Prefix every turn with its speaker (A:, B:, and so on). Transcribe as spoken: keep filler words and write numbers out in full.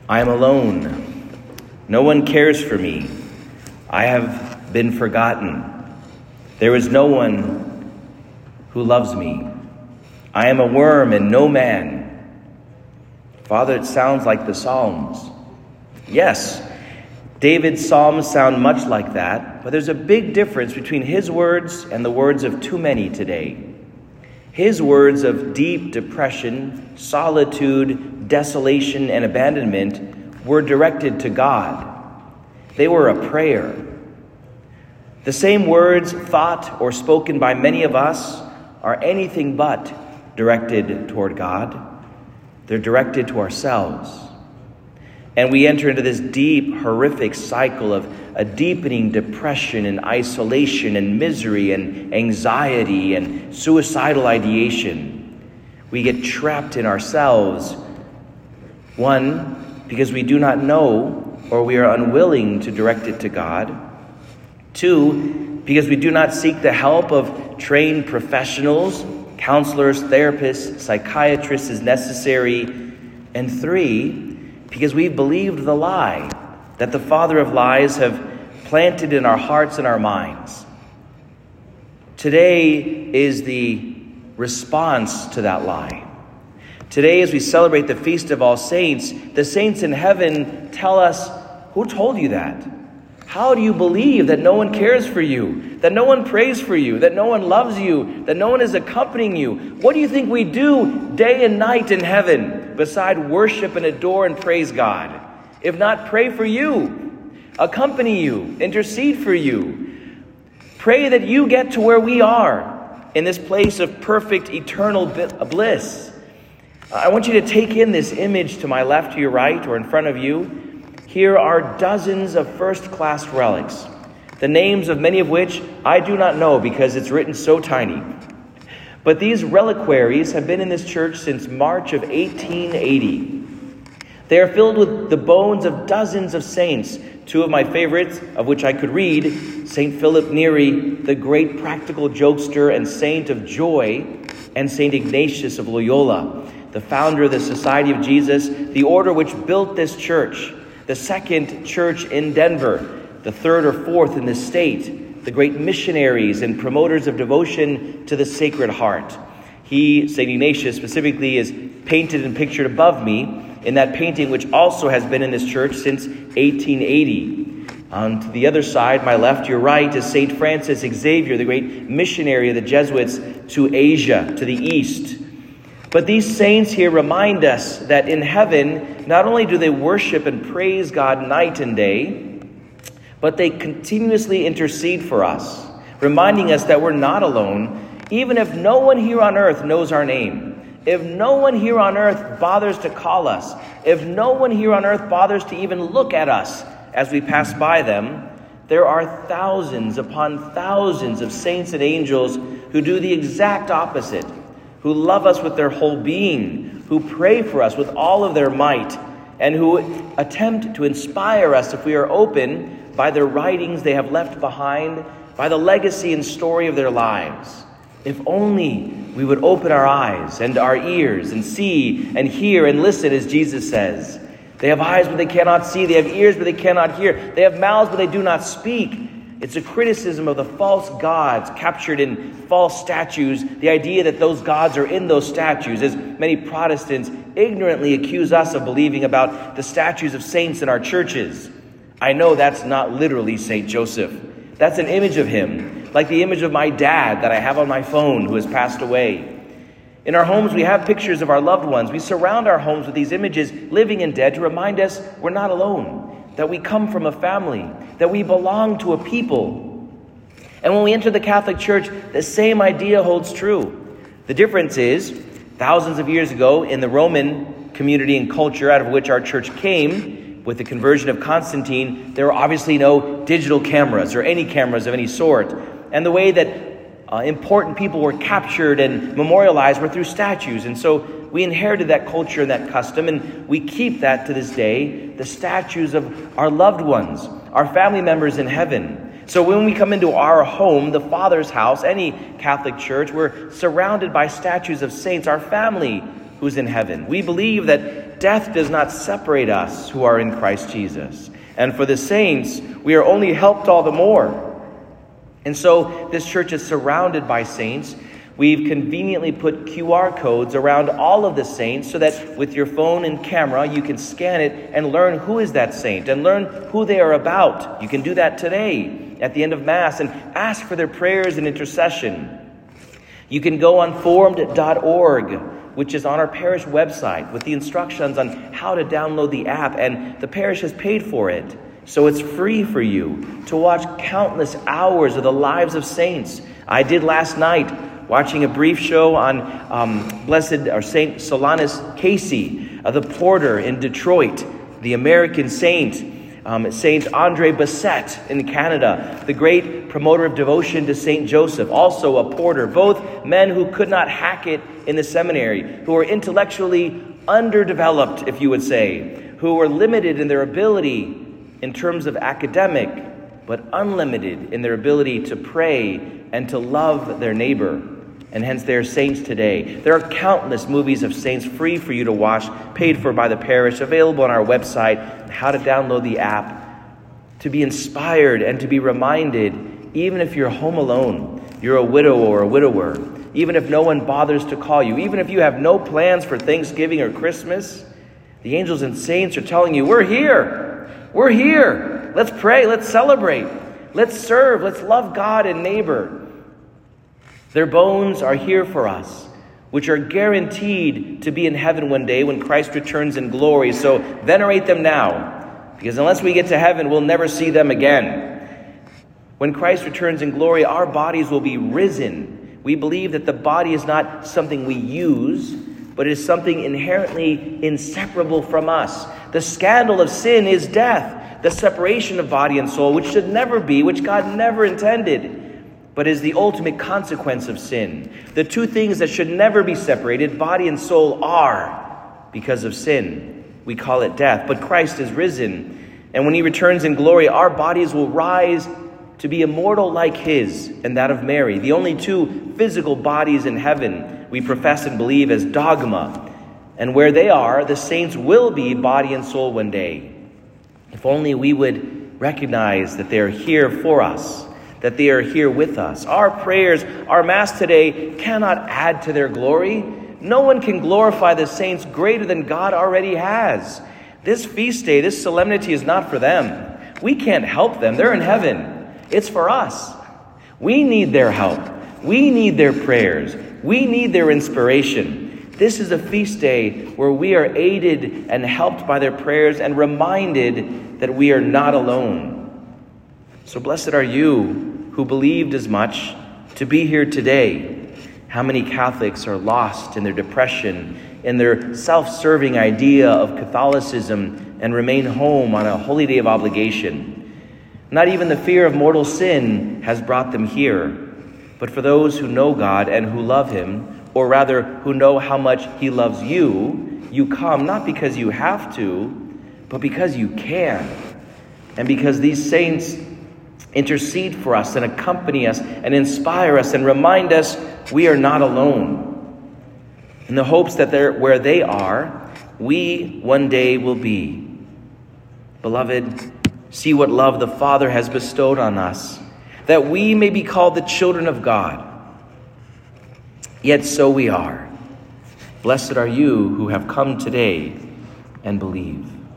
A: I am alone. No one cares for me. I have been forgotten. There is no one who loves me. I am a worm and no man. Father, it sounds like the Psalms. Yes, David's Psalms sound much like that, but there's a big difference between his words and the words of too many today. His words of deep depression, solitude, desolation, and abandonment were directed to God. They were a prayer. The same words thought or spoken by many of us are anything but directed toward God. They're directed to ourselves. And we enter into this deep, horrific cycle of a deepening depression and isolation and misery and anxiety and suicidal ideation. We get trapped in ourselves. One, because we do not know or we are unwilling to direct it to God. Two, because we do not seek the help of trained professionals, counselors, therapists, psychiatrists as necessary. And three, because we've believed the lie that the father of lies have planted in our hearts and our minds. Today is the response to that lie. Today, as we celebrate the Feast of All Saints, the saints in heaven tell us, who told you that? How do you believe that no one cares for you, that no one prays for you, that no one loves you, that no one is accompanying you? What do you think we do day and night in heaven beside worship and adore and praise God? If not pray for you, accompany you, intercede for you. Pray that you get to where we are in this place of perfect eternal bliss. I want you to take in this image to my left, to your right, or in front of you. Here are dozens of first-class relics, the names of many of which I do not know because it's written so tiny. But these reliquaries have been in this church since March of eighteen eighty. They are filled with the bones of dozens of saints, two of my favorites, of which I could read, Saint Philip Neri, the great practical jokester and saint of joy, and Saint Ignatius of Loyola, the founder of the Society of Jesus, the order which built this church, the second church in Denver, the third or fourth in the state, the great missionaries and promoters of devotion to the Sacred Heart. He, Saint Ignatius specifically, is painted and pictured above me in that painting which also has been in this church since eighteen eighty. On to the other side, my left, your right, is Saint Francis Xavier, the great missionary of the Jesuits to Asia, to the east. But these saints here remind us that in heaven, not only do they worship and praise God night and day, but they continuously intercede for us, reminding us that we're not alone, even if no one here on earth knows our name. If no one here on earth bothers to call us, if no one here on earth bothers to even look at us as we pass by them, there are thousands upon thousands of saints and angels who do the exact opposite, who love us with their whole being, who pray for us with all of their might, and who attempt to inspire us if we are open by their writings they have left behind, by the legacy and story of their lives. If only we would open our eyes and our ears and see and hear and listen, as Jesus says. They have eyes, but they cannot see. They have ears, but they cannot hear. They have mouths, but they do not speak. It's a criticism of the false gods captured in false statues, the idea that those gods are in those statues, as many Protestants ignorantly accuse us of believing about the statues of saints in our churches. I know that's not literally Saint Joseph. That's an image of him, like the image of my dad that I have on my phone who has passed away. In our homes, we have pictures of our loved ones. We surround our homes with these images, living and dead, to remind us we're not alone, that we come from a family, that we belong to a people. And when we enter the Catholic Church, the same idea holds true. The difference is, thousands of years ago, in the Roman community and culture out of which our church came, with the conversion of Constantine, there were obviously no digital cameras or any cameras of any sort. And the way that uh, important people were captured and memorialized were through statues. And so we inherited that culture and that custom, and we keep that to this day, the statues of our loved ones, our family members in heaven. So when we come into our home, the Father's house, any Catholic church, we're surrounded by statues of saints, our family who's in heaven. We believe that that death does not separate us who are in Christ Jesus. And for the saints, we are only helped all the more. And so this church is surrounded by saints. We've conveniently put Q R codes around all of the saints so that with your phone and camera, you can scan it and learn who is that saint and learn who they are about. You can do that today at the end of Mass and ask for their prayers and intercession. You can go on formed dot org, which is on our parish website, with the instructions on how to download the app, and the parish has paid for it. So it's free for you to watch countless hours of the lives of saints. I did last night, watching a brief show on um, Blessed or Saint Solanus Casey, uh, the porter in Detroit, the American saint, um, Saint Andre Bessette in Canada, the great promoter of devotion to Saint Joseph, also a porter, both men who could not hack it in the seminary, who were intellectually underdeveloped, if you would say, who were limited in their ability in terms of academic, but unlimited in their ability to pray and to love their neighbor. And hence they are saints today. There are countless movies of saints free for you to watch, paid for by the parish, available on our website, how to download the app, to be inspired and to be reminded, even if you're home alone, you're a widow or a widower, even if no one bothers to call you, even if you have no plans for Thanksgiving or Christmas, the angels and saints are telling you, we're here, we're here. Let's pray, let's celebrate, let's serve, let's love God and neighbor. Their bones are here for us, which are guaranteed to be in heaven one day when Christ returns in glory. So venerate them now, because unless we get to heaven, we'll never see them again. When Christ returns in glory, our bodies will be risen. We believe that the body is not something we use, but it is something inherently inseparable from us. The scandal of sin is death, the separation of body and soul, which should never be, which God never intended, but is the ultimate consequence of sin. The two things that should never be separated, body and soul, are because of sin. We call it death, but Christ is risen. And when he returns in glory, our bodies will rise to be immortal like his and that of Mary, the only two physical bodies in heaven we profess and believe as dogma. And where they are, the saints will be body and soul one day. If only we would recognize that they are here for us, that they are here with us. Our prayers, our Mass today cannot add to their glory. No one can glorify the saints greater than God already has. This feast day, this solemnity is not for them. We can't help them. They're in heaven. It's for us. We need their help. We need their prayers. We need their inspiration. This is a feast day where we are aided and helped by their prayers and reminded that we are not alone. So blessed are you who believed as much to be here today. How many Catholics are lost in their depression, in their self-serving idea of Catholicism, and remain home on a holy day of obligation. Not even the fear of mortal sin has brought them here. But for those who know God and who love him, or rather who know how much he loves you, you come not because you have to, but because you can. And because these saints intercede for us and accompany us and inspire us and remind us we are not alone. In the hopes that they're where they are, we one day will be. Beloved, see what love the Father has bestowed on us, that we may be called the children of God. Yet so we are. Blessed are you who have come today and believe.